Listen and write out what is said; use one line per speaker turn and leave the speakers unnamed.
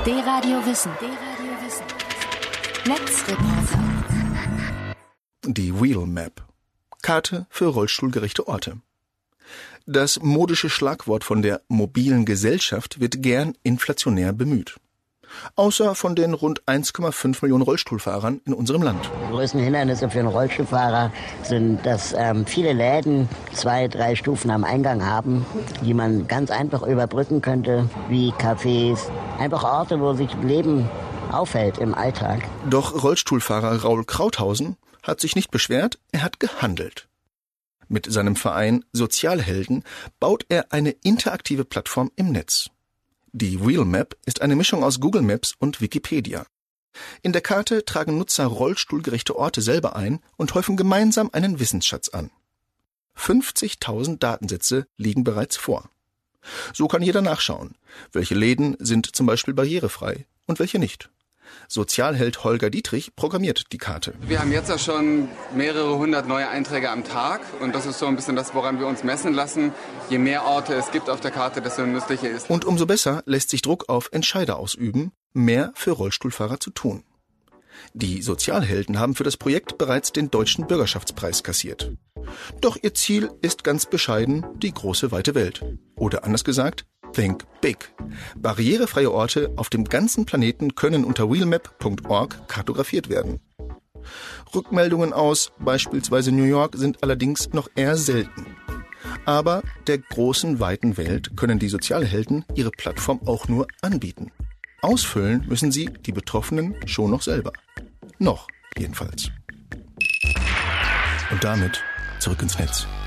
D-Radio Wissen. Netzreporter.
Die Wheel Map. Karte für rollstuhlgerechte Orte. Das modische Schlagwort von der mobilen Gesellschaft wird gern inflationär bemüht. Außer von den rund 1,5 Millionen Rollstuhlfahrern in unserem Land.
Die größten Hindernisse für einen Rollstuhlfahrer sind, dass viele Läden 2, 3 Stufen am Eingang haben, die man ganz einfach überbrücken könnte, wie Cafés, einfach Orte, wo sich Leben aufhält im Alltag.
Doch Rollstuhlfahrer Raul Krauthausen hat sich nicht beschwert, er hat gehandelt. Mit seinem Verein Sozialhelden baut er eine interaktive Plattform im Netz. Die Wheel Map ist eine Mischung aus Google Maps und Wikipedia. In der Karte tragen Nutzer rollstuhlgerechte Orte selber ein und häufen gemeinsam einen Wissensschatz an. 50.000 Datensätze liegen bereits vor. So kann jeder nachschauen, welche Läden sind zum Beispiel barrierefrei und welche nicht. Sozialheld Holger Dietrich programmiert die Karte.
Wir haben jetzt ja schon mehrere hundert neue Einträge am Tag und das ist so ein bisschen das, woran wir uns messen lassen. Je mehr Orte es gibt auf der Karte, desto nützlicher ist.
Und umso besser lässt sich Druck auf Entscheider ausüben, mehr für Rollstuhlfahrer zu tun. Die Sozialhelden haben für das Projekt bereits den Deutschen Bürgerschaftspreis kassiert. Doch ihr Ziel ist ganz bescheiden die große weite Welt. Oder anders gesagt, Think Big. Barrierefreie Orte auf dem ganzen Planeten können unter wheelmap.org kartografiert werden. Rückmeldungen aus beispielsweise New York sind allerdings noch eher selten. Aber der großen, weiten Welt können die Sozialhelden ihre Plattform auch nur anbieten. Ausfüllen müssen sie, die Betroffenen, schon noch selber. Noch, jedenfalls. Und damit zurück ins Netz.